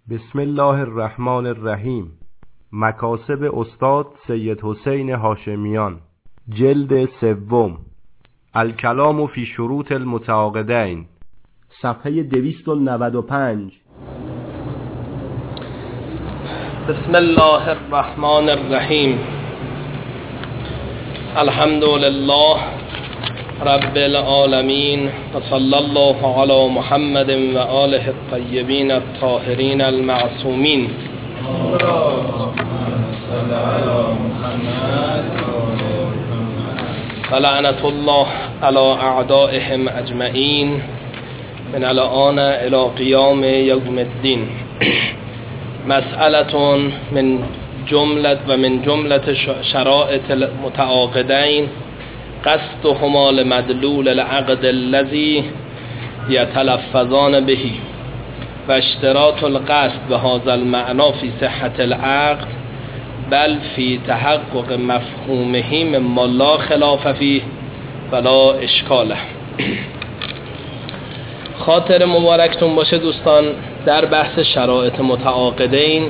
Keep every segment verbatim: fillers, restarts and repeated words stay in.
بسم الله الرحمن الرحیم. مکاسب استاد سید حسین هاشمیان، جلد سوم، الکلام فی شروط المتعاقدین، صفحه دویست و نود و پنج. بسم الله الرحمن الرحیم. الحمد لله رب العالمین و صلی الله علی محمد و آله الطیبین الطاهرین المعصومین. و لعنت الله علی اعدائهم اجمعین من الآن الی قیام یوم الدین. مسئله من جملت و من جملت شرائط المتعاقدین قصدهما لمدلول العقد الذي يتلفظان به و اشتراط القصد بهذا المعنى في صحة العقد بل في تحقق مفهومه مما لا خلاف فيه ولا اشکاله. خاطر مبارکتون باشه دوستان. در بحث شرایط متعاقدین،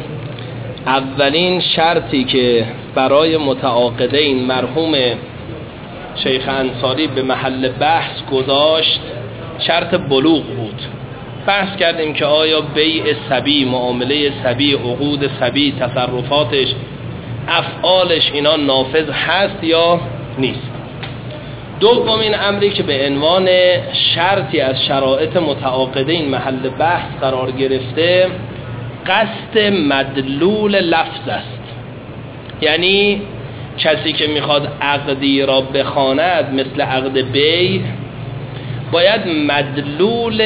اولین شرطی که برای متعاقدین مرحوم شیخ انصاری به محل بحث گذاشت شرط بلوغ بود. بحث کردیم که آیا بیع صبی، معامله صبی، عقود صبی، تصرفاتش، افعالش اینا نافذ هست یا نیست. دومین امری که به عنوان شرطی از شرایط متعاقدین محل بحث قرار گرفته قصد مدلول لفظ است. یعنی کسی که میخواد عقدی را بخواند مثل عقد بیع باید مدلول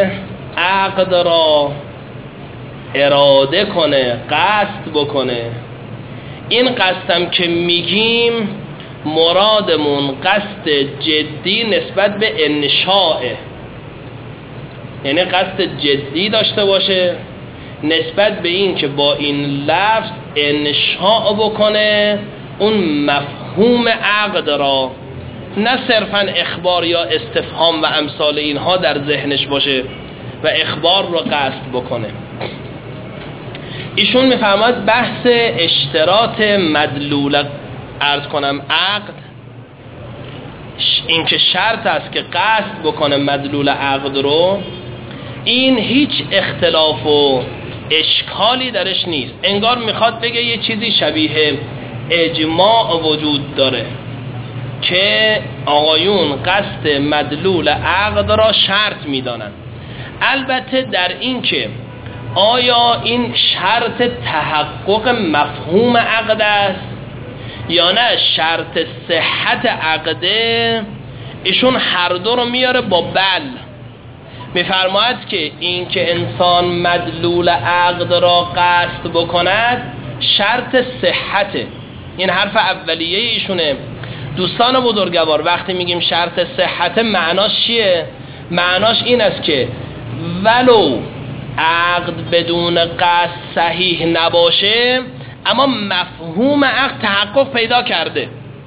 عقد را اراده کنه، قصد بکنه. این قصدم که میگیم مرادمون قصد جدی نسبت به انشاءه، یعنی قصد جدی داشته باشه نسبت به این که با این لفظ انشاء بکنه اون مفهوم عقد را، نه صرفا اخبار یا استفهام و امثال اینها در ذهنش باشه و اخبار رو قصد بکنه. ایشون میفرماید بحث اشتراط مدلول عرض کنم عقد، این که شرط است که قصد بکنه مدلول عقد رو، این هیچ اختلاف و اشکالی درش نیست. انگار میخواد بگه یه چیزی شبیه اجماع وجود داره که آقایون قصد مدلول عقد را شرط میدانن. البته در این که آیا این شرط تحقق مفهوم عقد است یا نه شرط صحت عقده، ایشون هر دو رو میاره با بل. میفرماید که این که انسان مدلول عقد را قصد بکند شرط صحته. این حرف اولیه ایشونه. دوستان بزرگوار وقتی میگیم شرط صحت معناش چیه؟ معناش این است که ولو عقد بدون قصد صحیح نباشه اما مفهوم عقد تحقق پیدا کرده.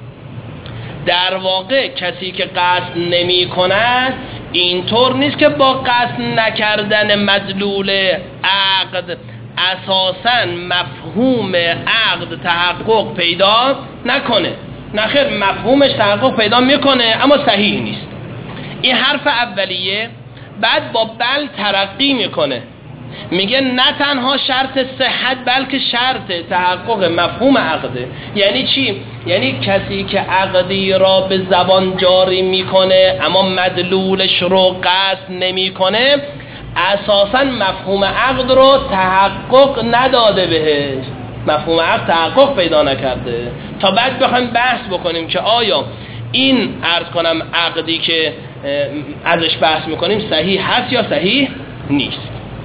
در واقع کسی که قصد نمی کند اینطور نیست که با قصد نکردن مدلول عقد اساساً مفهوم عقد تحقق پیدا نکنه. نخیر، مفهومش تحقق پیدا میکنه اما صحیح نیست. این حرف اولیه. بعد با بل ترقی میکنه، میگه نه تنها شرط صحت بلکه شرط تحقق مفهوم عقده. یعنی چی؟ یعنی کسی که عقدی را به زبان جاری میکنه اما مدلولش رو قصد نمیکنه اساساً مفهوم عقد رو تحقق نداده بهش، مفهوم عقد تحقق پیدا نکرده. تا بعد بخوایم بحث بکنیم که آیا این عرض کنم عقدی که ازش بحث میکنیم صحیح هست یا صحیح نیست.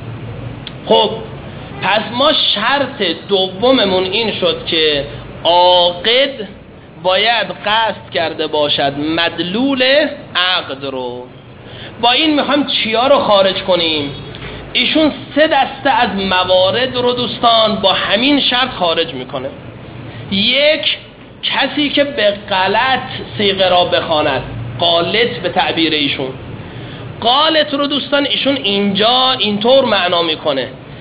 خب پس ما شرط دوممون این شد که عاقد باید قصد کرده باشد مدلول عقد رو. با این میخوایم چیا رو خارج کنیم؟ ایشون سه دسته از موارد رو دوستان با همین شرط خارج میکنه. یک، کسی که به غلط صیغه را بخواند، غالط به تعبیر ایشون. غالط رو دوستان ایشون اینجا اینطور معنا میکنه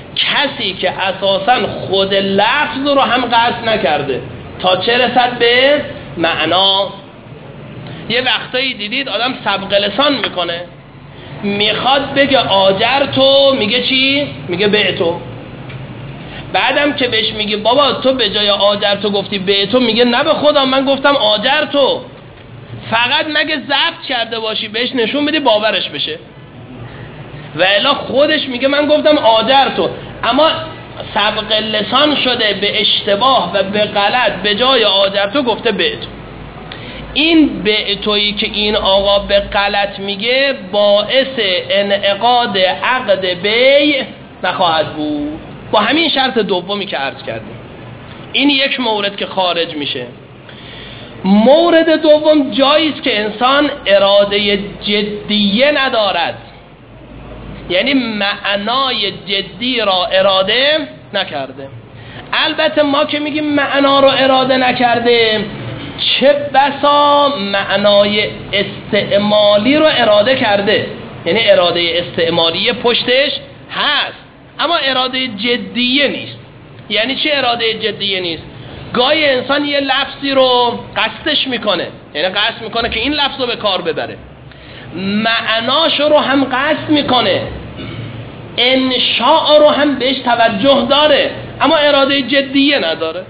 کسی که اساساً خود لفظ رو هم قصد نکرده تا چه رسد به معنا. یه وقتایی دیدید آدم سبق لسان میکنه، میخواد بگه آجر تو، میگه چی؟ میگه به تو. بعدم که بهش میگه بابا تو به جای آجر تو گفتی به تو، میگه نه به خدا من گفتم آجر تو. فقط مگه ضبط کرده باشی بهش نشون بدی باورش بشه، و الا خودش میگه من گفتم آجر تو، اما سبق لسان شده به اشتباه و به غلط به جای آجر تو گفته به تو. این به تویی که این آقا به غلط میگه باعث انعقاد عقد بیع نخواهد بود، با همین شرط دومی که عرض کردیم. این یک مورد که خارج میشه. مورد دوم جایی است که انسان اراده جدیه ندارد، یعنی معنای جدی را اراده نکرده. البته ما که میگیم معنا را اراده نکرده، چه بسا معنای استعمالی رو اراده کرده، یعنی اراده استعمالی پشتش هست اما اراده جدیه نیست. یعنی چه اراده جدیه نیست؟ گاهی انسان یه لفظی رو قصدش میکنه، یعنی قصد میکنه که این لفظ رو به کار ببره، معناش رو هم قصد میکنه، انشاء رو هم بهش توجه داره، اما اراده جدیه نداره.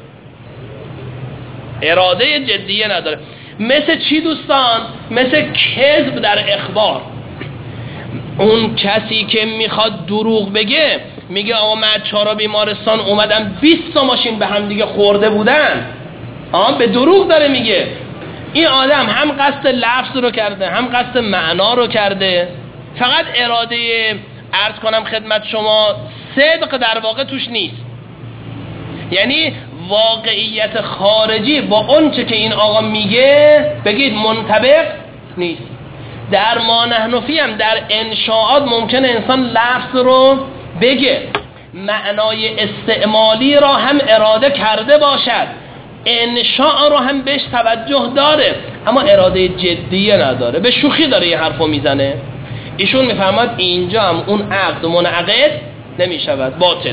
اراده جدیه نداره. مثل چی دوستان؟ مثل کذب در اخبار. اون کسی که میخواد دروغ بگه، میگه آقا من چهارا بیمارستان اومدم بیست تا ماشین به هم دیگه خورده بودن، آه به دروغ داره میگه. این آدم هم قصد لفظ رو کرده هم قصد معنا رو کرده، فقط اراده عرض کنم خدمت شما صدق در واقع توش نیست. یعنی واقعیت خارجی با اون چه که این آقا میگه بگید منطبق نیست. در ما نحنفی هم در انشاءات ممکنه انسان لفظ رو بگه، معنای استعمالی را هم اراده کرده باشد، انشاء رو هم بهش توجه داره، اما اراده جدیه نداره، به شوخی داره یه حرفو میزنه. ایشون میفهمد اینجا هم اون عقد منعقد نمیشود، باطله.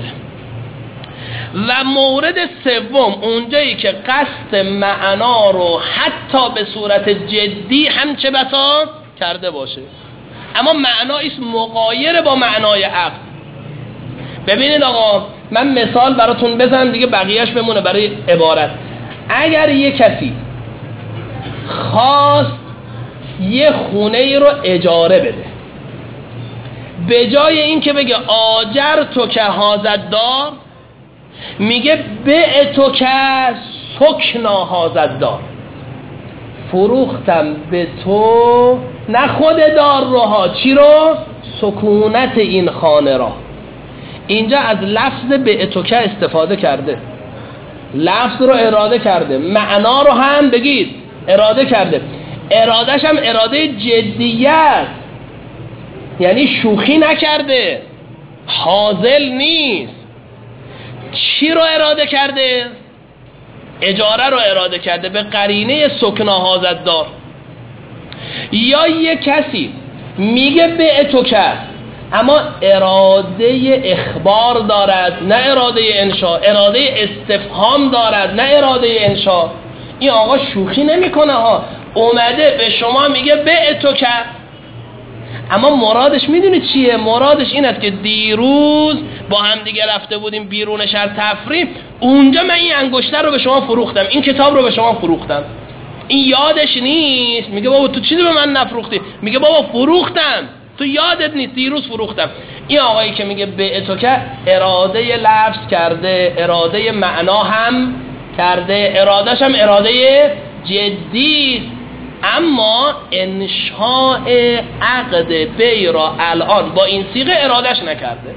و مورد سوم اونجایی که قصد معنا رو حتی به صورت جدی هم چه بسا کرده باشه، اما معنایش مغایر با معنای عقد. ببینید آقا من مثال براتون بزنم دیگه بقیهش بمونه برای عبارت. اگر یه کسی خواست یه خونه ای رو اجاره بده، به جای این که بگه آجر تو که حاضر دار، میگه به تو که سکنا حاضر دار، فروختم به تو نه خود دار رو ها، چی رو؟ سکونت این خانه را. اینجا از لفظ به تو که استفاده کرده، لفظ رو اراده کرده، معنا رو هم بگید اراده کرده، ارادش هم اراده جدیت، یعنی شوخی نکرده، حاضر نیست. چی رو اراده کرده؟ اجاره رو اراده کرده به قرینه سکنا حاضر دار. یا یه کسی میگه به تو که، اما اراده اخبار دارد نه اراده انشاء، اراده استفهام دارد نه اراده انشاء. این آقا شوخی نمیکنه ها، اومده به شما میگه به تو که، اما مرادش میدونی چیه؟ مرادش این است که دیروز با هم دیگه رفته بودیم بیرون شهر تفریح، اونجا من این انگشتر رو به شما فروختم، این کتاب رو به شما فروختم. این یادش نیست، میگه بابا تو چی به من نفروختی؟ میگه بابا فروختم، تو یادت نیست دیروز فروختم. این آقایی که میگه به تو که اراده لفظ کرده، اراده معنا هم کرده، ارادهش هم اراده جدی است، اما انشاء عقد بی را الان با این صیغه ارادهش نکرده.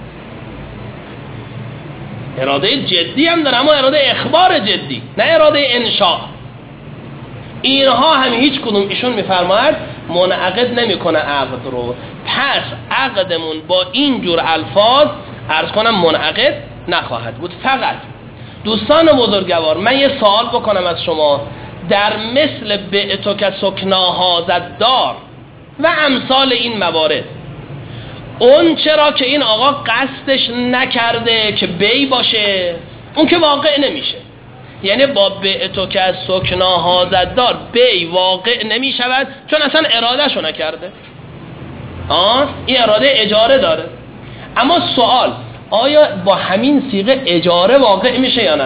اراده جدی هم داره اما اراده اخبار جدی نه اراده انشاء. اینها هم هیچ کدوم ایشون میفرماید منعقد نمیکنه عقد رو. پس عقدمون با این جور الفاظ عرض کنم منعقد نخواهد بود. فقط دوستان بزرگوار من یه سوال بکنم از شما، در مثل بعتو که سکنا حاضر دار و امثال این موارد، اون چرا که این آقا قصدش نکرده که بی باشه، اون که واقع نمیشه. یعنی با بعتو که از سکناها زدار بی واقع نمی شود، چون اصلا ارادهشو نکرده. آه این اراده اجاره داره. اما سوال، آیا با همین صیغه اجاره واقع میشه یا نه؟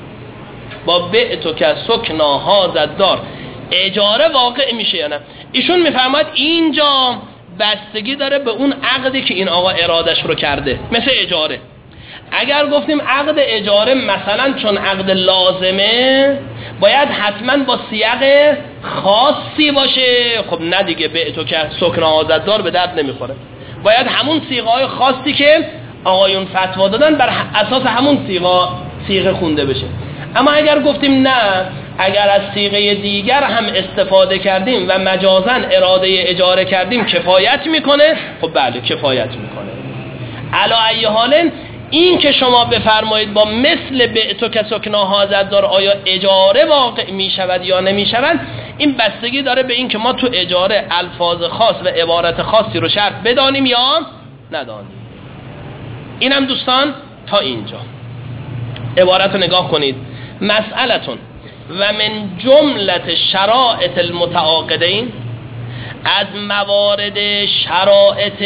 با بعتو که از سکناها زدار اجاره واقع میشه یا نه؟ ایشون میفرماید اینجا بستگی داره به اون عقدی که این آقا ارادش رو کرده. مثل اجاره، اگر گفتیم عقد اجاره مثلا چون عقد لازمه باید حتما با سیاق خاصی باشه، خب نه دیگه، بعتو که سکن آزاددار به درد نمیخوره. باید همون صیغه‌های خاصی که آقایون فتوا دادن بر اساس همون صیغه صیغه خونده بشه. اما اگر گفتیم نه، اگر از صیغه دیگر هم استفاده کردیم و مجازاً اراده اجاره کردیم کفایت میکنه، خب بله کفایت میکنه. علی ای حال این که شما بفرمایید با مثل بعتو که سکناها زدار آیا اجاره واقع می شود یا نمی شود، این بستگی داره به این که ما تو اجاره الفاظ خاص و عبارت خاصی رو شرط بدانیم یا ندانیم. اینم دوستان تا اینجا عبارت رو نگاه کنید. مسئلتون و من جملت شرائط المتعاقدین، از موارد شرائط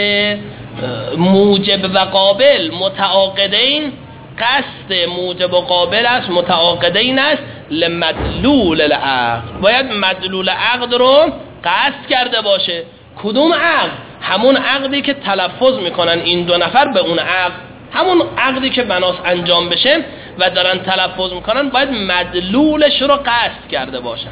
موجب و قابل متعاقدین، قصد موجب و قابل است متعاقدین است لمدلول العقد، باید مدلول عقد رو قصد کرده باشه. کدوم عقد؟ همون عقدی که تلفظ میکنن این دو نفر به اون عقد، همون عقدی که بناس انجام بشه و دارن تلفظ میکنن باید مدلولش رو قصد کرده باشن.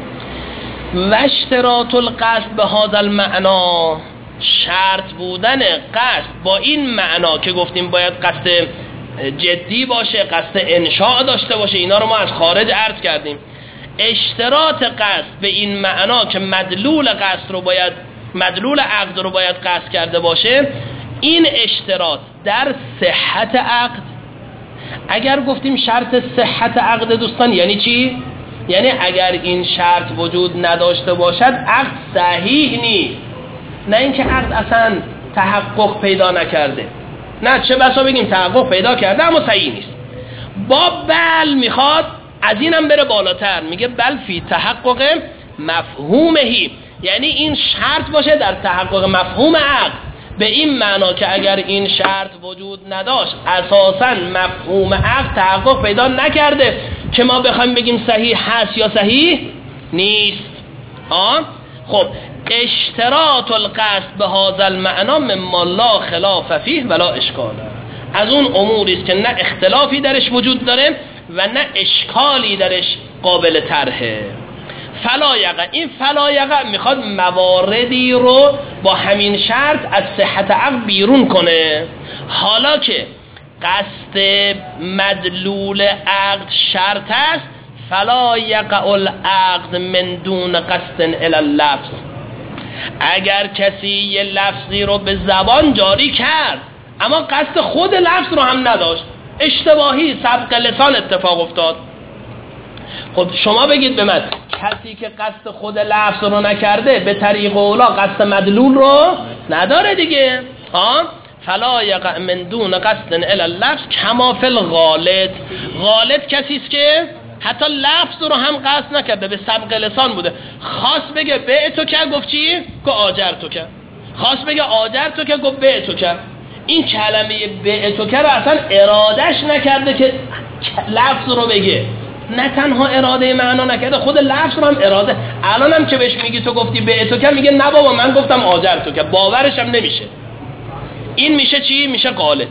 و اشتراط القصد به هذا المعنا، شرط بودن قصد با این معنا که گفتیم باید قصد جدی باشه، قصد انشاء داشته باشه، اینا رو ما از خارج عرض کردیم. اشتراط قصد به این معنا که مدلول قصد رو باید، مدلول عقد رو باید قصد کرده باشه، این اشتراط در صحت عقد. اگر گفتیم شرط صحت عقد دوستان یعنی چی؟ یعنی اگر این شرط وجود نداشته باشد عقد صحیح نیست، نه اینکه عقد اصلا تحقق پیدا نکرده. نه، چه بسا بگیم تحقق پیدا کرده اما صحیح نیست. با بل میخواد از اینم بره بالاتر، میگه بل فی تحقق مفهومهی، یعنی این شرط باشه در تحقق مفهوم عقد، به این معنا که اگر این شرط وجود نداشت اساساً مفهوم عقد تحقق پیدا نکرده که ما بخوایم بگیم صحیح هست یا صحیح نیست. آه خب اشتراط القصد به هذا المعنا مما لا خلاف فیه ولا اشکال، از اون اموری است که نه اختلافی درش وجود داره و نه اشکالی درش قابل طرحه. فلا یقع، این فلا یقع میخواد مواردی رو با همین شرط از صحت عقد بیرون کنه. حالا که قصد مدلول عقد شرط است، فلا یقع العقد من دون قصد الی اللفظ. اگر کسی یه لفظی رو به زبان جاری کرد اما قصد خود لفظ رو هم نداشت، اشتباهی سبق لسان اتفاق افتاد، خب شما بگید به من کسی که قصد خود لفظ رو نکرده به طریق اولا قصد مدلول رو نداره دیگه. ها فلا یقع من دون قصد الی اللفظ کما فی الغالط. غالط کسی است که حتی لفظ رو هم قصد نکرده، به سبق لسان بوده، خواست بگه بعتو که گفت چی؟ گفت آجرتو که. خواست بگه آجرتو که گفت بعتو که. این کلمه بعتو که رو اصلا ارادش نکرده که لفظ رو بگه، نه تنها اراده معنا نکرده، خود لفظ رو هم اراده. الان هم که بهش میگی تو گفتی بعتو که، میگه نه بابا من گفتم آجرتو که، باورش هم نمیشه. این میشه چی؟ میشه غالط.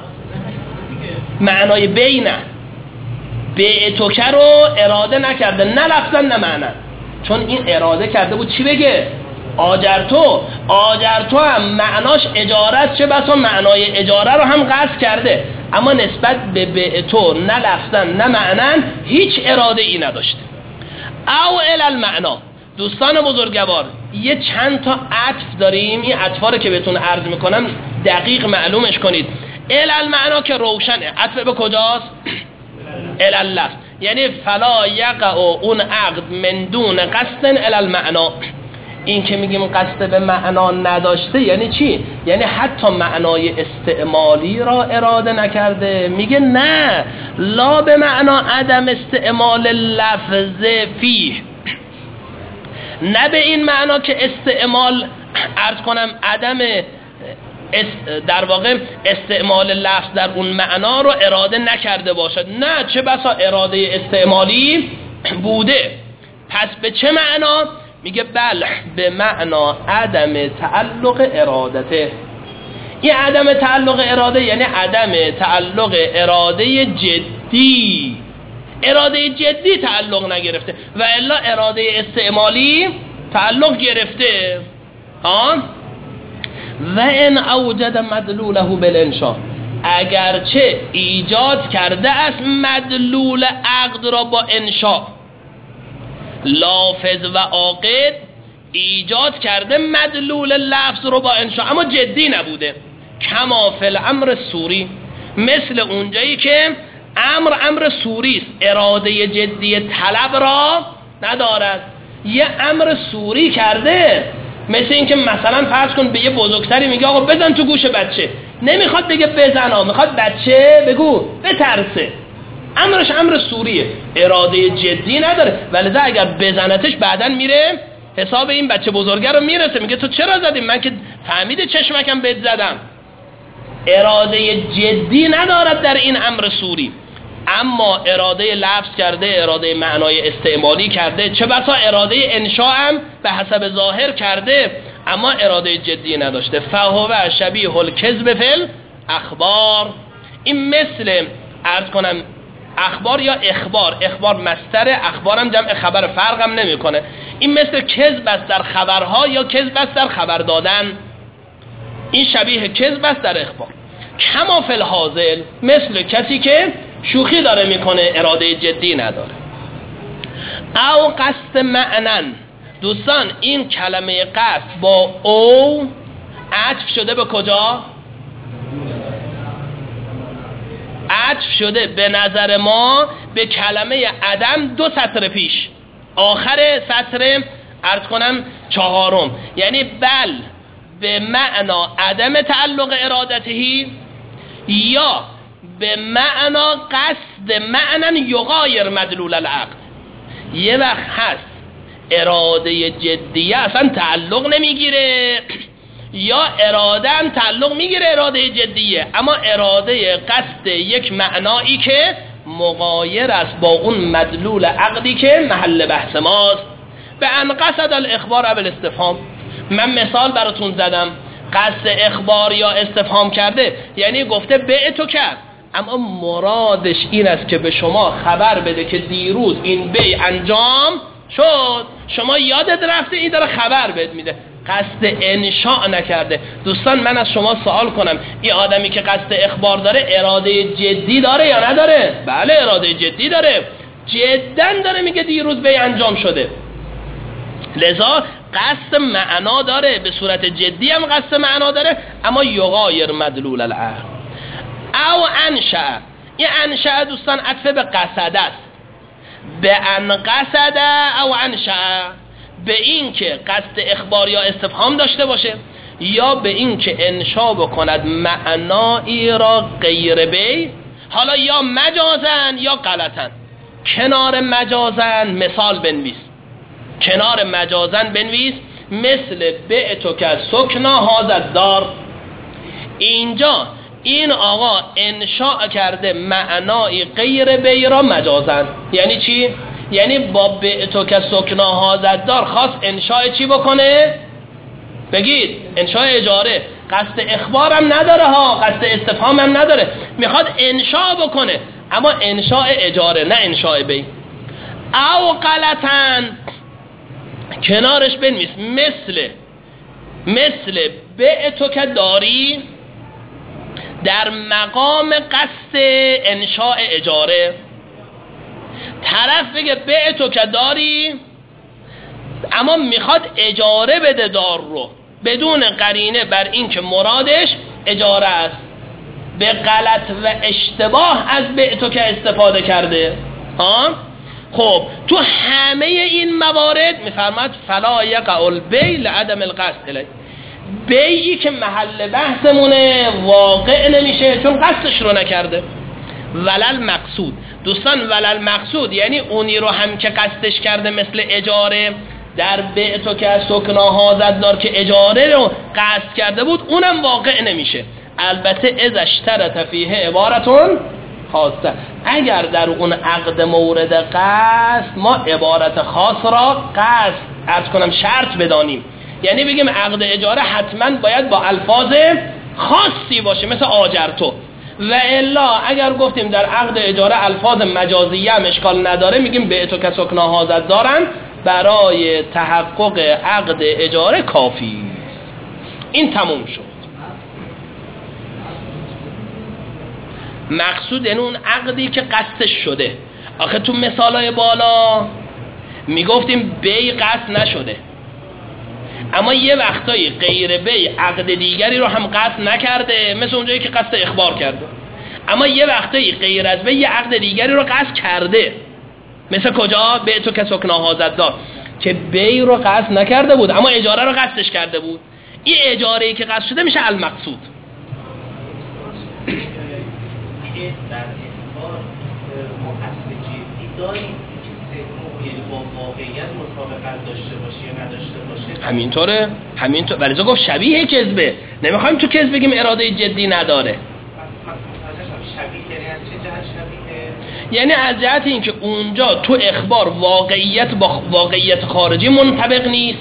معنای بینه بعتو که رو اراده نکرده، نه لفظا نه معنا، چون این اراده کرده بود چی بگه؟ آجرتو. آجرتو هم معناش اجاره است، چه بسا معنای اجاره رو هم قصد کرده، اما نسبت به بعتو نه لفظا نه معنا هیچ اراده ای نداشته. او الی المعنا. دوستان بزرگوار یه چند تا عطف داریم، این عطفا رو که بهتون عرض میکنم دقیق معلومش کنید. الی المعنا که روشنه، عطف به کجاست؟ الی اللفظ، یعنی فلا یقع اون عقد من دون قصد الی المعنا. این که میگیم قصد به معنا نداشته یعنی چی؟ یعنی حتی معنای استعمالی را اراده نکرده. میگه نه، لا به معنا عدم استعمال لفظ فیه، نه به این معنا که استعمال عرض کنم عدم در واقع استعمال لفظ در اون معنا رو اراده نکرده باشد، نه، چه بسا اراده استعمالی بوده. پس به چه معنا؟ میگه بله به معنا عدم تعلق ارادته. این عدم تعلق اراده یعنی عدم تعلق اراده جدی، اراده جدی تعلق نگرفته و الا اراده استعمالی تعلق گرفته. ها و ان اوجد مدلوله بالانشاء، اگرچه ایجاد کرده است مدلول عقد را با انشاء، لافظ و عاقد ایجاد کرده مدلول لفظ رو با انشاء اما جدی نبوده. کما فی الامر سوری، مثل اونجایی که امر امر سوری است، اراده جدی طلب را ندارد. یه امر سوری کرده، مثل این که مثلا فرض کن به یه بزرگتری میگه آقا بزن تو گوش بچه، نمیخواد بگه بزن ها، میخواد بچه بگو بترسه. امرش امر سوریه، اراده جدی نداره، ولذا اگر بزنتش بعدن میره حساب این بچه بزرگه رو میرسه، میگه تو چرا زدی؟ من که فهمیده چشمکم بهت زدم. اراده جدی ندارد در این امر سوری، اما اراده لفظ کرده، اراده معنای استعمالی کرده، چه بسا اراده انشاء هم به حسب ظاهر کرده اما اراده جدی نداشته. فهو شبیه الکذب فی الاخبار، این مثل عرض کنم اخبار یا اخبار، اخبار مصدر، اخبارم جمع خبر، فرقم نمیکنه. این مثل کذب است در خبرها یا کذب است در خبر دادن، این شبیه کذب است در اخبار. کما فی الحاضر، مثل کسی که شوخی داره میکنه، اراده جدی نداره. او قصد معنن، دوستان این کلمه قصد با او عطف شده به کجا؟ عطف شده به نظر ما به کلمه عدم دو سطر پیش، آخر سطر عرض کنم چهارم، یعنی بل به معنا عدم تعلق ارادتهی یا به معنا قصد معنا یغایر مدلول العقد. یه وقت هست اراده جدیه اصلا تعلق نمیگیره، یا اراده هم تعلق میگیره اراده جدیه، اما اراده قصد یک معنایی که مغایر است با اون مدلول عقدی که محل بحث ماست. به ان قصد الاخبار او الاستفهام، من مثال براتون زدم، قصد اخبار یا استفهام کرده یعنی گفته به تو کرد، اما مرادش این است که به شما خبر بده که دیروز این بی انجام شد، شما یادت رفته، این داره خبر بهت میده، قصد انشاء نکرده. دوستان من از شما سوال کنم، این آدمی که قصد اخبار داره اراده جدی داره یا نداره؟ بله اراده جدی داره، جداً داره میگه دیروز بی انجام شده، لذا قصد معنا داره، به صورت جدی هم قصد معنا داره، اما یغایر مدلول العقد. او انشأ، این انشأ دوستان عطف به قصد است، به ان قصد او انشأ، به این که قصد اخبار یا استفهام داشته باشه یا به این که انشا بکند معنایی را غیر بی، حالا یا مجازن یا غلطن. کنار مجازن مثال بنویس، کنار مجازن بنویس مثل بعتو که سکنا هازد دار. اینجا این آقا انشاء کرده معنای غیر بی را مجازن. یعنی چی؟ یعنی با بعتو که سکنا هازد دار خواست انشاء چی بکنه؟ بگید انشاء اجاره، قصد اخبارم نداره ها، قصد استفهام هم نداره، میخواد انشاء بکنه اما انشاء اجاره نه انشاء بی. او غلطن کنارش بنویس مثل مثل بعتو که داری در مقام قصد انشاء اجاره، طرف بگه بعتو که داری اما میخواد اجاره بده دار رو بدون قرینه بر این که مرادش اجاره است، به غلط و اشتباه از بعتو که استفاده کرده ها. خب تو همه این موارد میفرماد فلا یقع البیع لعدم القصد الیه، بیعی که محل بحثمونه واقع نمیشه چون قصدش رو نکرده. ولل مقصود دوستان، ولل مقصود یعنی اونی رو هم که قصدش کرده مثل اجاره در بیع تو که سکناها زددار که اجاره رو قصد کرده بود اونم واقع نمیشه. البته از اشترط فیه عبارتون خاصه، اگر در اون عقد مورد قصد ما عبارت خاص را قصد عرض کنم شرط بدانیم، یعنی بگیم عقد اجاره حتما باید با الفاظ خاصی باشه مثل آجرتو، و الا اگر گفتیم در عقد اجاره الفاظ مجازیه هم اشکال نداره میگیم بعتو که سکناها زددارن، برای تحقق عقد اجاره کافی. این تموم شد. مقصود این اون عقدی که قصدش شده. آخه تو مثالای بالا میگفتیم بیع قصد نشده، اما یه وقتایی غیر بیع عقد دیگری رو هم قصد نکرده، مثل اونجایی که قصد اخبار کرده، اما یه وقتایی غیر از بیع عقد دیگری رو قصد کرده، مثل کجا؟ بیع تو که سکناها زددار که بیع رو قصد نکرده بود اما اجاره رو قصدش کرده بود. این اجاره‌ای که قصد شده میشه المقصود. در اخبار ما اصل جدی داریم که سه یعنی با واقعیت مطابقت داشته باشه یا نداشته باشه. همینطوره، همینطور. ولی گفت شبیه کذبه، نمیخوایم تو کذب بگیم اراده جدی نداره. شبیه یعنی از چه جهت شبیه؟ یعنی از جهت اینکه اونجا تو اخبار واقعیت با واقعیت خارجی منطبق نیست.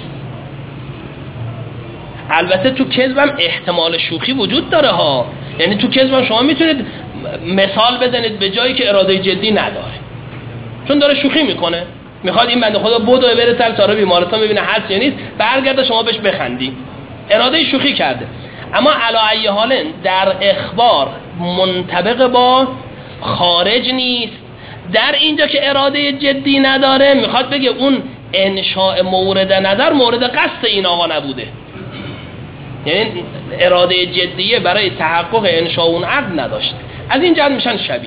البته تو کذبم احتمال شوخی وجود داره ها، یعنی تو کذبم شما میتونید مثال بزنید به جایی که اراده جدی نداره، چون داره شوخی میکنه، میخواد این بنده خدا بدو بره سر سارا بیمارستان ببینه هست یا نیست، برگرده شما بهش بخندی، اراده شوخی کرده. اما علی ای حال در اخبار منطبق با خارج نیست. در اینجا که اراده جدی نداره میخواد بگه اون انشاء مورد نظر مورد قصد این آقا نبوده، یعنی اراده جدیه برای تحقق انشاء اون عقد نداشت. از این جهت میشن شبیه.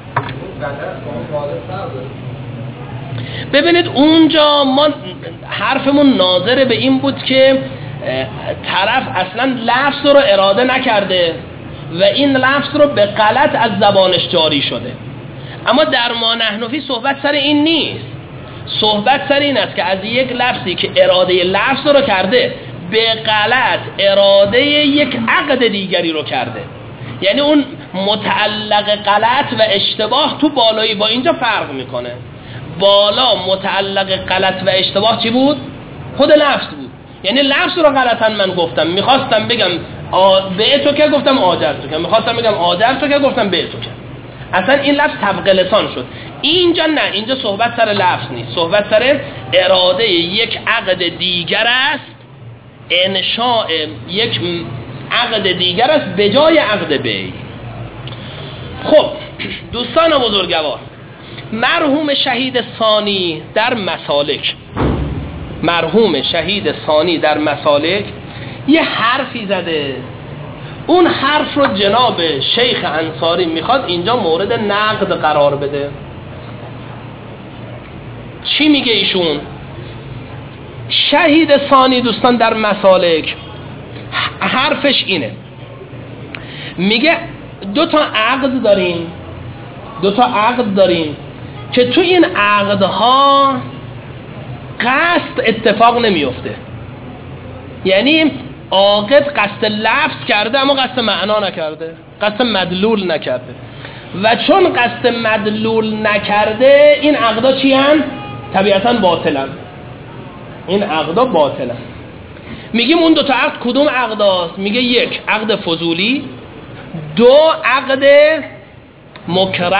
ببینید اونجا ما حرفمون ناظر به این بود که طرف اصلا لفظ رو اراده نکرده و این لفظ رو به غلط از زبانش جاری شده. اما در ما نحن فی صحبت سر این نیست، صحبت سر این است که از یک لفظی که اراده لفظ رو کرده به غلط اراده یک عقد دیگری رو کرده، یعنی اون متعلق غلط و اشتباه تو بالایی با اینجا فرق میکنه. بالا متعلق غلط و اشتباه چی بود؟ خود لفظ بود، یعنی لفظ رو غلطا من گفتم، میخواستم بگم به تو که گفتم آجر تو که، میخواستم بگم آجر تو که گفتم به تو که، اصلا این لفظ طبق لسان شد. اینجا نه، اینجا صحبت سر لفظ نیست، صحبت سر اراده یک عقد دیگر است، انشاء یک عقد دیگر است به جای عقد بیع. خب دوستان بزرگوار، مرحوم شهید ثانی در مسالک، مرحوم شهید ثانی در مسالک یه حرفی زده، اون حرف رو جناب شیخ انصاری میخواد اینجا مورد نقد قرار بده. چی میگه ایشون؟ شهید ثانی دوستان در مسالک حرفش اینه، میگه دو تا عقد داریم، دو تا عقد داریم که تو این عقدها قصد اتفاق نمیفته، یعنی عاقد قصد لفظ کرده اما قصد معنا نکرده، قصد مدلول نکرده، و چون قصد مدلول نکرده این عقدا چی هن؟ طبیعتاً باطلن، این عقدا باطلن. میگیم اون دو تا عقد کدوم عقداست؟ میگه یک عقد فضولی، دو عقد مکره.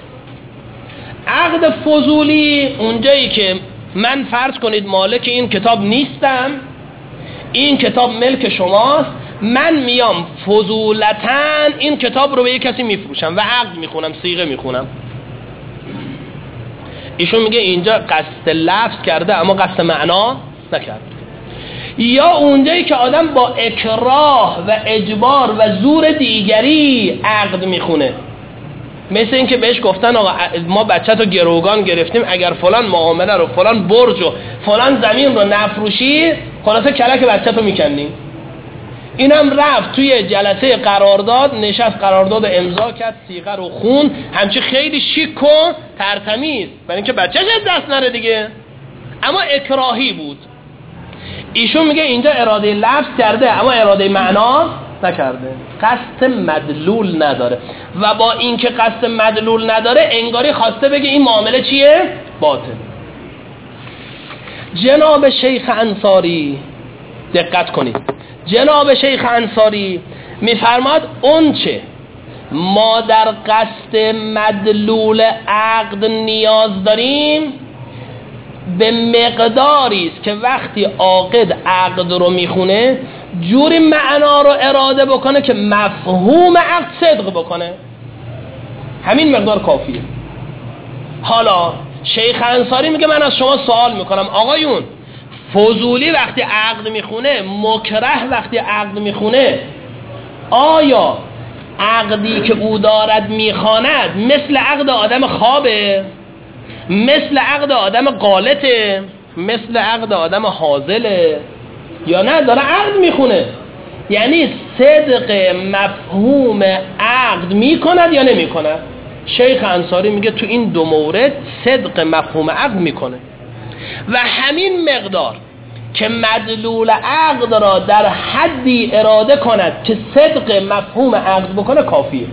عقد فضولی اونجایی که من فرض کنید مالک این کتاب نیستم، این کتاب ملک شماست، من میام فضولتاً این کتاب رو به یک کسی میفروشم و عقد میخونم، صیغه میخونم. ایشون میگه اینجا قصد لفظ کرده اما قصد معنا نکرد. یا اونجایی که آدم با اکراه و اجبار و زور دیگری عقد میخونه، مثل این که بهش گفتن آقا ما بچه تو گروگان گرفتیم، اگر فلان معامله رو، فلان برج و فلان زمین رو نفروشی خلاصه کلک بچه تو میکنیم. اینم رفت توی جلسه قرارداد نشست، قرارداد امضا کرد، صیغه رو خون، همچی خیلی شیک و ترتمیز، برای اینکه بچه‌ش از دست نره دیگه، اما اکراهی بود. ایشون میگه اینجا اراده لفظ کرده اما اراده معنا نکرده، قصد مدلول نداره، و با اینکه قصد مدلول نداره انگاری خواسته بگه این معامله چیه؟ باطل. جناب شیخ انصاری دقت کنید، جناب شیخ انصاری میفرماد اون چه ما در قصد مدلول عقد نیاز داریم به مقداری است که وقتی عاقد عقد رو میخونه جوری معنا رو اراده بکنه که مفهوم عقد صدق بکنه، همین مقدار کافیه. حالا شیخ انصاری میگه من از شما سوال میکنم آقایون، فضولی وقتی عقد میخونه، مکره وقتی عقد میخونه، آیا عقدی که او دارد میخواند مثل عقد آدم خوابه، مثل عقد آدم غالطه، مثل عقد آدم حاضله، یا نه داره عقد میخونه؟ یعنی صدق مفهوم عقد میکند یا نمیکند؟ شیخ انصاری میگه تو این دو مورد صدق مفهوم عقد میکنه، و همین مقدار که مدلول عقد را در حدی اراده کند که صدق مفهوم عقد بکنه کافیه.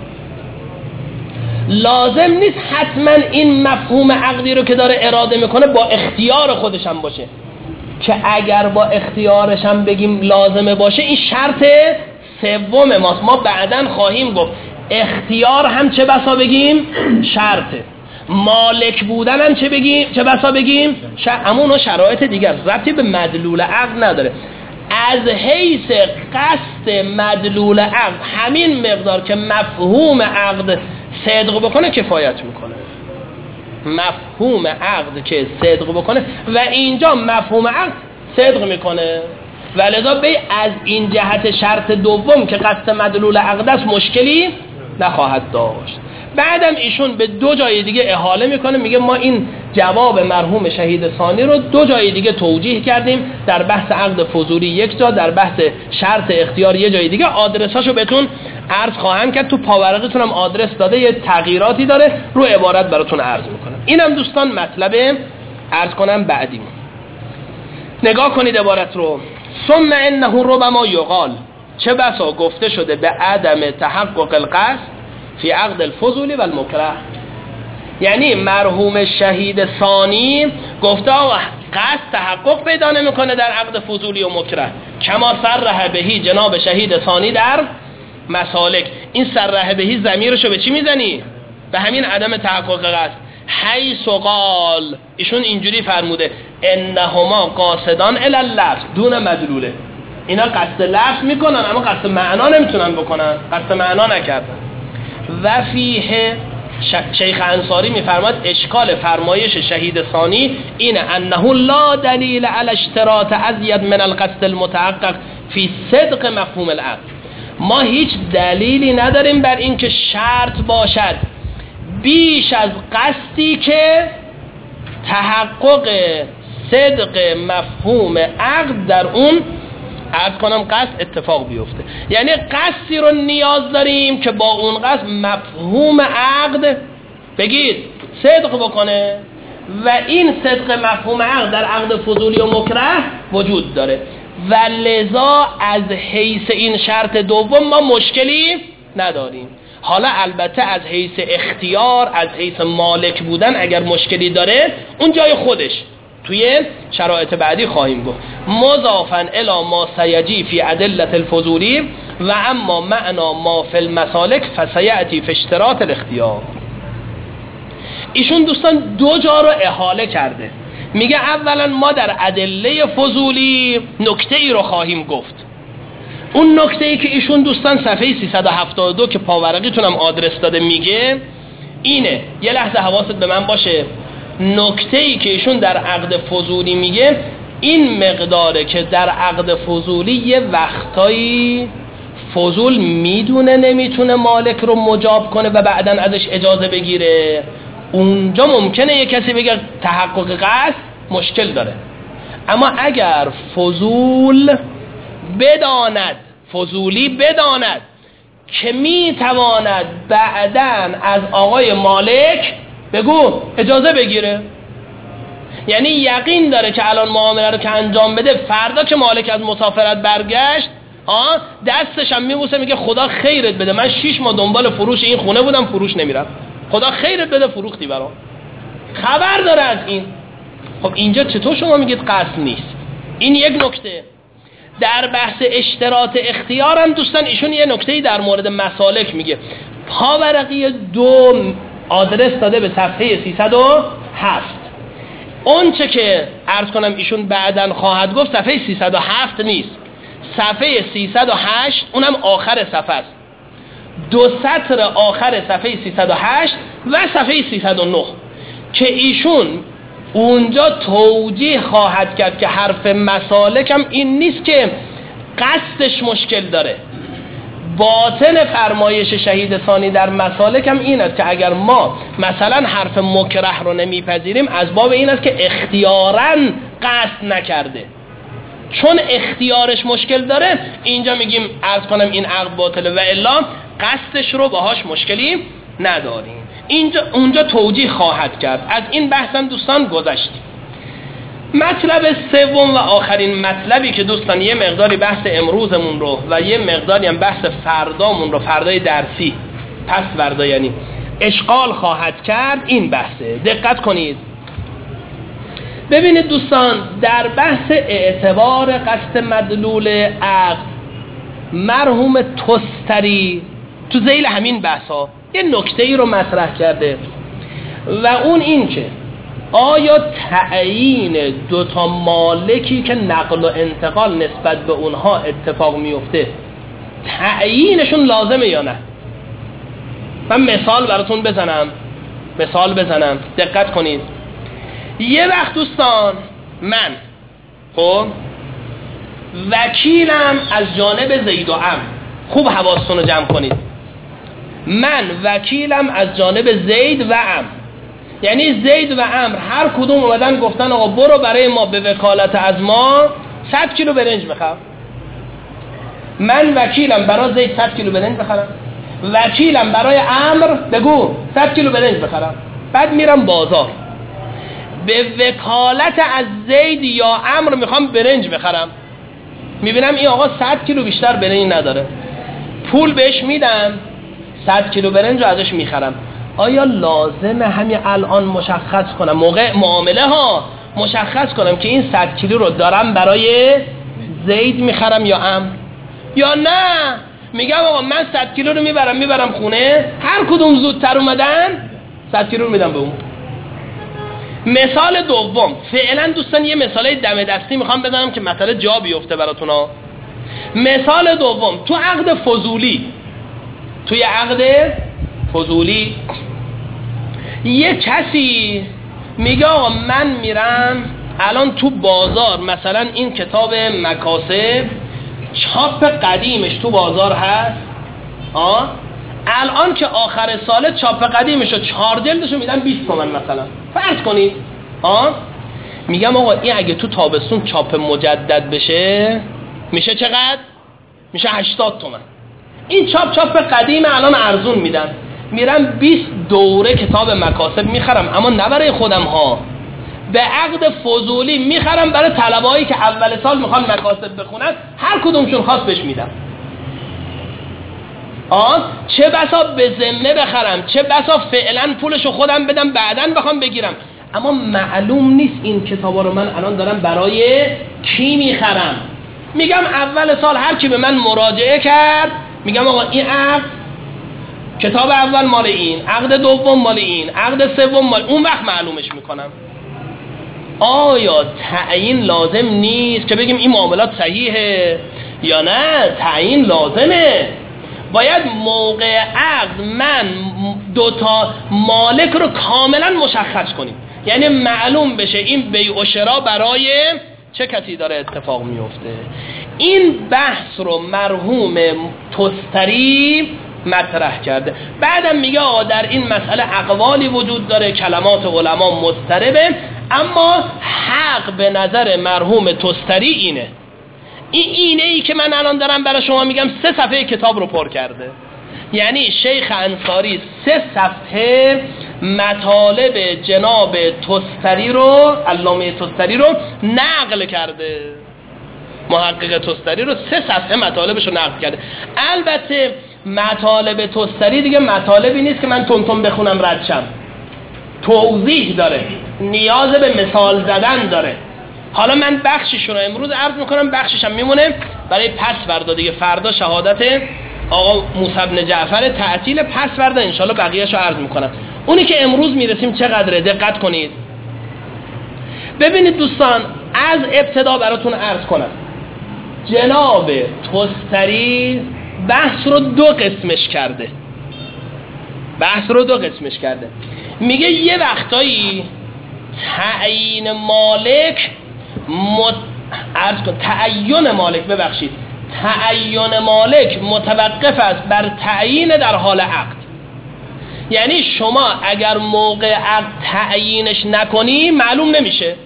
لازم نیست حتما این مفهوم عقدی رو که داره اراده میکنه با اختیار خودش هم باشه، که اگر با اختیارش هم بگیم لازمه باشه این شرط سوم ماست. ما بعداً خواهیم گفت اختیار هم چه بسا بگیم شرطه، مالک بودن هم چه بگیم چه بسا بگیم شرط، اما اونها شرایط دیگر ربطی به مدلول عقد نداره. از حیث قصد مدلول عقد همین مقدار که مفهوم عقد صدق بکنه کفایت میکنه، مفهوم عقد که صدق بکنه، و اینجا مفهوم عقد صدق میکنه، ولذا بی از این جهت شرط دوم که قصد مدلول عقد است مشکلی نخواهد داشت. بعدم ایشون به دو جای دیگه احاله میکنه، میگه ما این جواب مرحوم شهید ثانی رو دو جای دیگه توجیه کردیم، در بحث عقد فضولی یک جا، در بحث شرط اختیار یه جای دیگه. آدرساشو بهتون عرض خواهم کرد، تو پاورقتون هم آدرس داده، یه تغییراتی داره، رو عبارت براتون عرض میکنم. اینم دوستان مطلب عرض کنم بعدی. نگاه کنید عبارت رو. ثم انه ربما یقال، چه بسا گفته شده به عدم تحقق القصد فی عقد الفضولی و المکره، یعنی مرحوم شهید ثانی گفته آقا قصد تحقق پیدا نمیکنه در عقد فضولی و مکره، کما صرح بهی جناب شهید ثانی در مسالک. این صرح بهی ضمیرشو به چی میزنی؟ به همین عدم تحقق قصد. حیث قال، ایشون اینجوری فرموده انهما قاصدان الی اللفظ دون مدلوله، اینا قصد لفظ میکنن اما قصد معنا نمیتونن بکنن، قصد معنا نکردن. و فیه شیخ انصاری میفرماد اشکال فرمایش شهید ثانی اینه انه لا دلیل علی اشتراط ازید من القصد المتحقق فی صدق مفهوم العقد، ما هیچ دلیلی نداریم بر این که شرط باشد بیش از قصدی که تحقق صدق مفهوم عقد در اون عرض کنم قصد اتفاق بیفته. یعنی قصدی رو نیاز داریم که با اون قصد مفهوم عقد بگید صدق بکنه، و این صدق مفهوم عقد در عقد فضولی و مکره وجود داره، و لذا از حیث این شرط دوم ما مشکلی نداریم. حالا البته از حیث اختیار، از حیث مالک بودن اگر مشکلی داره اون جای خودش توی شرایط بعدی خواهیم گفت. مضافاً الی ما سیجی فی ادله الفضولی و اما معنا ما فی المسالک فسیأتی فی اشتراط الاختیار. ایشون دوستان دو جا رو احاله کرده، میگه اولا ما در ادله فضولی نکته ای رو خواهیم گفت. اون نکته ای که ایشون دوستان صفحه سیصد و هفتاد و دو که پاورقیتون هم آدرس داده میگه اینه، یه لحظه حواست به من باشه. نکته ای که ایشون در عقد فضولی میگه این مقداره که در عقد فضولی یه وقتایی فضول میدونه نمیتونه مالک رو مجاب کنه و بعداً ازش اجازه بگیره، اونجا ممکنه یه کسی بگه تحقق قصد مشکل داره. اما اگر فضول بداند، فضولی بداند که میتواند بعداً از آقای مالک بگو اجازه بگیره، یعنی یقین داره که الان معامله رو که انجام بده، فردا که مالک از مسافرت برگشت آه دستش هم میبوسه میگه خدا خیرت بده، من شیش ماه دنبال فروش این خونه بودم فروش نمیرم، خدا خیرت بده فروختی برام، خبر داره از این. خب اینجا چطور شما میگید قصد نیست؟ این یک نکته. در بحث اشتراط اختیار هم دوستان ایشون یه نکته‌ای در مورد مسالک میگه. پاورقی دو آدرس داده به صفحه سیصد و هفت. اون چه که عرض کنم ایشون بعداً خواهد گفت صفحه سیصد و هفت نیست، صفحه سیصد و هشت، اونم آخر صفحه است، دو سطر آخر صفحه سیصد و هشت و صفحه سیصد و نه که ایشون اونجا توجیه خواهد کرد که حرف مسالک هم این نیست که قصدش مشکل داره. باطن فرمایش شهید ثانی در مسالک هم این است که اگر ما مثلا حرف مکره رو نمیپذیریم از باب این است که اختیاراً قصد نکرده، چون اختیارش مشکل داره اینجا میگیم عرض کنم این عقد باطله و الا قصدش رو باهاش مشکلی نداریم. اینجا اونجا توجیه خواهد کرد. از این بحثم دوستان گذشتیم. مطلب سوم و آخرین مطلبی که دوستان یه مقداری بحث امروزمون رو و یه مقداری هم بحث فردامون رو، فردای درسی پس فردا یعنی اشغال خواهد کرد، این بحثه. دقت کنید. ببینید دوستان، در بحث اعتبار قصد مدلول عقد مرحوم تستری تو ذیل همین بحثا یه نکته‌ای رو مطرح کرده و اون این که آیا تعیین دوتا مالکی که نقل و انتقال نسبت به اونها اتفاق میفته تعیینشون لازمه یا نه؟ من مثال براتون بزنم مثال بزنم دقت کنید. یه وقت دوستان من خب وکیلم از جانب زید و عمرو، خوب حواستون رو جمع کنید، من وکیلم از جانب زید و عمرو، یعنی زید و عمرو هر کدوم اومدن گفتن آقا برو برای ما به وکالت از ما صد کیلو برنج بخر. من وکیلم برای زید صد کیلو برنج بخرم، وکیلم برای عمرو بگو صد کیلو برنج بخرم. بعد میرم بازار به وکالت از زید یا عمرو میخوام برنج بخرم، میبینم این آقا صد کیلو بیشتر برنج نداره، پول بهش میدم، صد کیلو برنج رو ازش میخرم. آیا لازمه همین الان مشخص کنم موقع معامله ها مشخص کنم که این صد کیلو رو دارم برای زید میخرم یا عمرو؟ یا نه میگم آقا من صد کیلو رو میبرم میبرم خونه، هر کدوم زودتر اومدن صد کیلو رو میدم به اون. مثال دوم، فعلا دوستان یه مثال دم دستی میخوام بزنم که مسئله جا بیفته براتون ها. مثال دوم، تو عقد فضولی، توی عقد فضولی یه کسی میگه آقا من میرم الان تو بازار، مثلا این کتاب مکاسب چاپ قدیمش تو بازار هست، آه الان که آخر ساله چاپ قدیمشو چهار جلدشو میدن بیست تومن مثلا، فرض کنید. آه میگم آقا این اگه تو تابستون چاپ مجدد بشه میشه چقدر؟ میشه هشتاد تومن. این چاپ چاپ قدیم الان ارزون میدن، میرم بیست دوره کتاب مکاسب میخرم، اما نه برای خودم ها، به عقد فضولی میخرم برای طلبهایی که اول سال میخوان مکاسب بخونن، هر کدومشون خواست بهش میدم. آه چه بسا به ذمه بخرم، چه بسا فعلا پولشو خودم بدم بعداً بخوام بگیرم، اما معلوم نیست این کتابا رو من الان دارم برای کی میخرم. میگم اول سال هر کی به من مراجعه کرد میگم آقا این عقد کتاب اول مال این، عقد دوم مال این، عقد سوم مال اون، وقت معلومش میکنم. آیا تعیین لازم نیست که بگیم این معاملات صحیحه یا نه؟ تعیین لازمه. باید موقع عقد من دوتا مالک رو کاملا مشخص کنیم، یعنی معلوم بشه این بیع و شرا برای چه کسی داره اتفاق میفته. این بحث رو مرحوم تستری مطرح کرده. بعدم میگه آقا در این مسئله اقوالی وجود داره، کلمات علما مضطربه، اما حق به نظر مرحوم تستری اینه. این اینه ای که من الان دارم برای شما میگم سه صفحه کتاب رو پر کرده. یعنی شیخ انصاری سه صفحه مطالب جناب تستری رو، علامه تستری رو نقل کرده. محقق تستری رو سه صفحه مطالبش رو نقل کرده. البته مطالب تستری دیگه مطالبی نیست که من تون تون بخونم رد شم، توضیح داره، نیاز به مثال زدن داره. حالا من بخشش رو امروز عرض میکنم، بخشش هم میمونه برای پس فردا دیگه. فردا شهادت آقا موسی بن جعفر تعطیل، پس فردا انشالله بقیه‌شو عرض میکنم. اونی که امروز میرسیم چقدره دقت کنید. ببینید دوستان، از ابتدا براتون عرض کنم، جناب تستری بحث رو دو قسمش کرده. بحث رو دو قسمش کرده. میگه یه وقتایی تعیین مالک مت... عرض کن تعیین مالک ببخشید تعیین مالک متوقف است بر تعیین در حال عقد. یعنی شما اگر موقع عقد تعیینش نکنی معلوم نمیشه.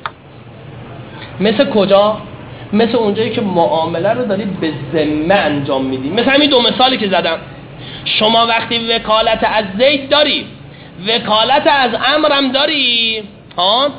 مثل کجا؟ مثل اونجایی که معامله رو داری به ذمه انجام میدی. مثل همین دو مثالی که زدم. شما وقتی وکالت از زید داری، وکالت از عمرم داری، ها،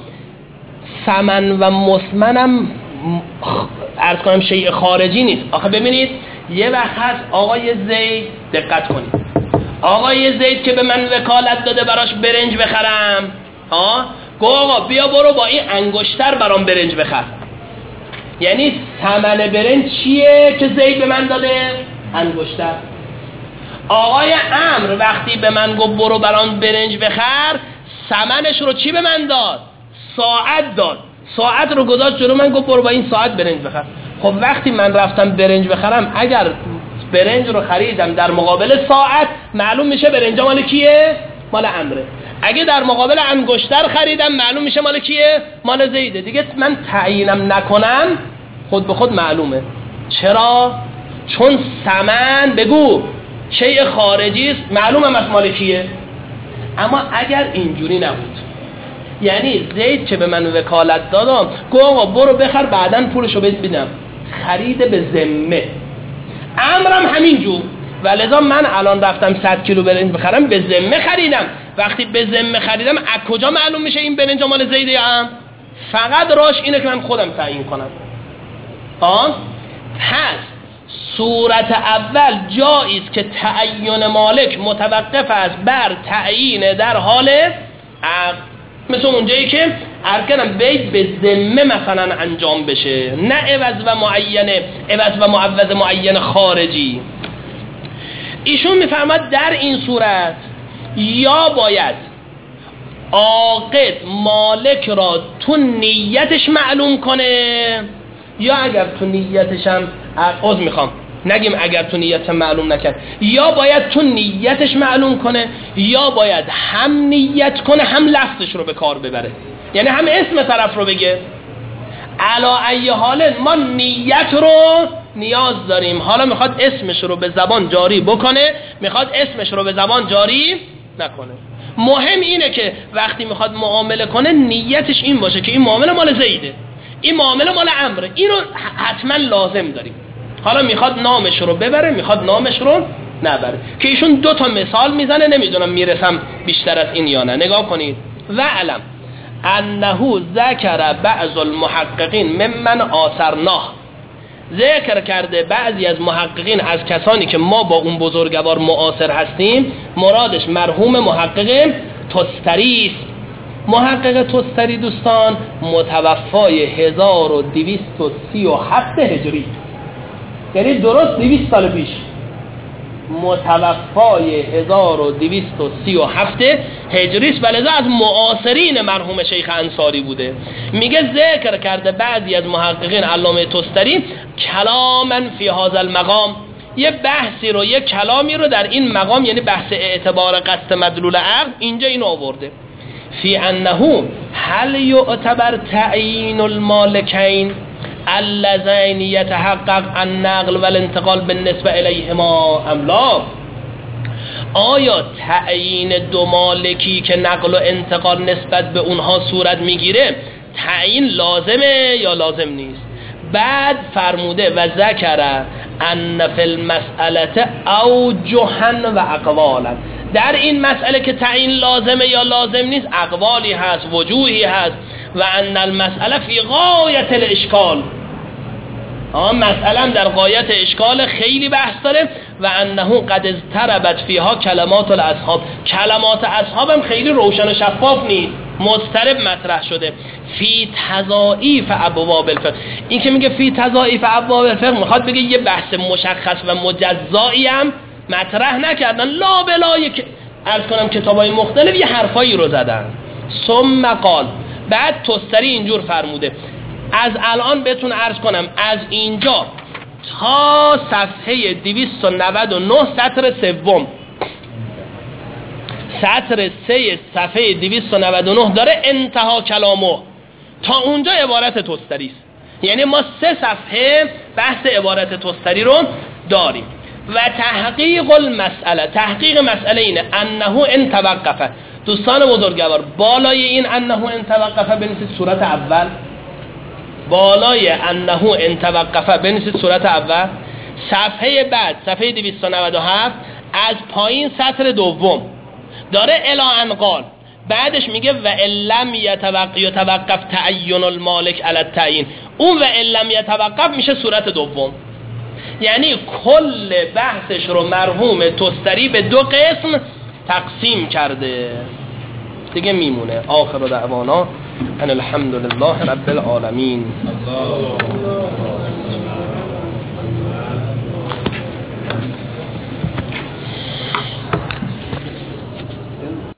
ثمن و مسمنم عرض کنم شیء خارجی نیست. آخه ببینید یه وقت هست آقای زید، دقت کنید، آقای زید که به من وکالت داده براش برنج بخرم، ها، گو آقا بیا برو با این انگشتر برام برنج بخر. یعنی ثمن برنج چیه که زید به من داده؟ انگشتر. آقای عمرو وقتی به من گفت برو برام برنج بخر، ثمنش رو چی به من داد؟ ساعت داد. ساعت رو گذاشت جلو من، گفت برو با این ساعت برنج بخر. خب وقتی من رفتم برنج بخرم، اگر برنج رو خریدم در مقابل ساعت، معلوم میشه برنج مال کیه؟ مال عمره. اگه در مقابل انگشتر خریدم، معلوم میشه مال کیه؟ مال زیده. دیگه من تعیینم نکنم خود به خود معلومه. چرا؟ چون ثمن بگو شیء خارجی است، معلومه از مال کیه. اما اگر اینجوری نبود، یعنی زید که به من وکالت دادم گفت آقا برو بخر بعداً پولشو بهت میدم، خرید به ذمه. عمرم همینجور، ولذا من الان رفتم صد کیلو برنج بخرم، به ذمه خریدم. وقتی به ذمه خریدم، از کجا معلوم میشه این برنج مال زیده یا عمرو؟ فقط راش اینه که من خودم تعیین کنم. ها؟ پس صورت اول جایی است که تعیین مالک متوقف است بر تعیین در حال عقد. مثل اونجایی که ارکنم بیت به ذمه مثلا انجام بشه، نه عوض و معینه، عوض و معوض معین خارجی. ایشون میفرماد در این صورت یا باید عاقد مالک را تو نیتش معلوم کنه، یا اگر تو نیتش هم عوض میخوام نگیم اگر تو نیت معلوم نکرد، یا باید تو نیتش معلوم کنه، یا باید هم نیت کنه هم لفظش رو به کار ببره، یعنی هم اسم طرف رو بگه. علا ای حال ما نیت رو نیاز داریم. حالا میخواد اسمش رو به زبان جاری بکنه، میخواد اسمش رو به زبان جاری نکنه. مهم اینه که وقتی میخواد معامله کنه نیتش این باشه که این معامله مال زیده، این معامله مال عمره. اینو حتما لازم داریم. حالا میخواد نامش رو ببره، میخواد نامش رو نبره. که ایشون دو تا مثال میزنه، نمیدونم میرسم بیشتر از این یا نه. نگاه کنید. و علم انه ذکر بعض المحققین ممن آثرناه، ذکر کرده بعضی از محققین از کسانی که ما با اون بزرگوار معاصر هستیم، مرادش مرحوم محقق تستری است. محقق تستری دوستان متوفای هزار و دویست و سی و هفت هجری، یعنی درست دویست سال پیش. متوفای هزار و دویست و سی و هفت هجری است، ولذا از معاصرین مرحوم شیخ انصاری بوده. میگه ذکر کرده بعضی از محققین علامه تستری کلاما فی هذا المقام، یه بحثی رو، یه کلامی رو در این مقام، یعنی بحث اعتبار قصد مدلول عقد، اینجا اینو آورده. فی انه هل یعتبر تعیین المالکین اللذین یتحقق النقل و الانتقال بالنسبه الیهما ام لا؟ آیا تعیین دو مالکی که نقل و انتقال نسبت به اونها صورت میگیره تعیین لازمه یا لازم نیست؟ بعد فرموده و ذکر ان فی المسئله اوجها و اقوالا، در این مسئله که تعیین لازمه یا لازم نیست اقوالی هست، وجوهی هست. و ان المسئله فی غایت الاشکال، آن مسئله هم در غایت اشکال خیلی بحث داره. و انه قد اضطربت فیها کلمات الاصحاب، کلمات اصحاب هم خیلی روشن و شفاف نیست، مضطرب مطرح شده. فی تضاعیف ابواب الفقه، این که میگه فی تضاعیف ابواب الفقه میخواد بگه یه بحث مشخص و مجزایی هم مطرح نکردن، لا بلای که عرض کنم کتابای مختلف یه حرفایی رو زدن. ثم قال، بعد توستری اینجور فرموده، از الان بهتون عرض کنم از اینجا تا صفحه دویست و نود و نه سطر سوم، سطر سه صفحه دویست و نود و نه داره انتها کلامو، تا اونجا عبارت توستری است. یعنی ما سه صفحه بحث عبارت توستری رو داریم. و تحقیق المسئله، تحقیق مسئله اینه انه ان توقفه. دوستان بزرگوار، بالای این انه ان توقفه بنویسید صورت اول، بالای انه ان توقفه بنویسید صورت اول. صفحه بعد صفحه دویست و نود و هفت از پایین سطر دوم داره الی ان قال، بعدش میگه و لم یتوقف یتوقف تعین المالک علی التعیین، اون و لم یتوقف میشه صورت دوم. یعنی کل بحثش رو مرحوم توستری به دو قسم تقسیم کرده دیگه. میمونه آخر دعوانا ان الحمد لله رب العالمین.